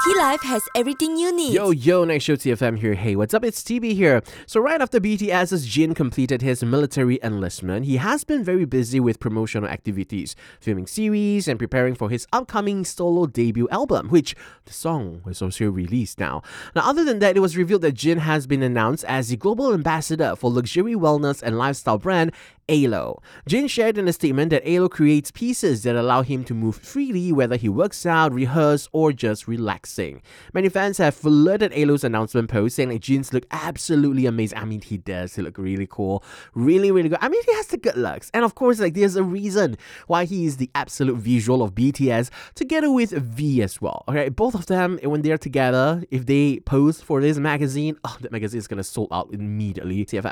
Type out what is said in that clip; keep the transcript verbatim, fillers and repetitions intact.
T-Life has everything you need. Yo, yo, Night Show T F M here. Hey, what's up? It's T B here. So right after BTS's Jin completed his military enlistment, he has been very busy with promotional activities, filming series and preparing for his upcoming solo debut album, which the song was also released now. Now, other than that, it was revealed that Jin has been announced as the global ambassador for luxury wellness and lifestyle brand Alo. Jin shared in a statement that Alo creates pieces that allow him to move freely whether he works out, rehearse, or just relaxing. Many fans have flirted Alo's announcement post saying like Jin's look absolutely amazing. I mean, he does. He look really cool. Really, really good. I mean, he has the good looks. And of course, like there's a reason why he is the absolute visual of B T S together with V as well. Okay, both of them, when they're together, if they pose for this magazine, oh, that magazine is gonna sold out immediately. T F M.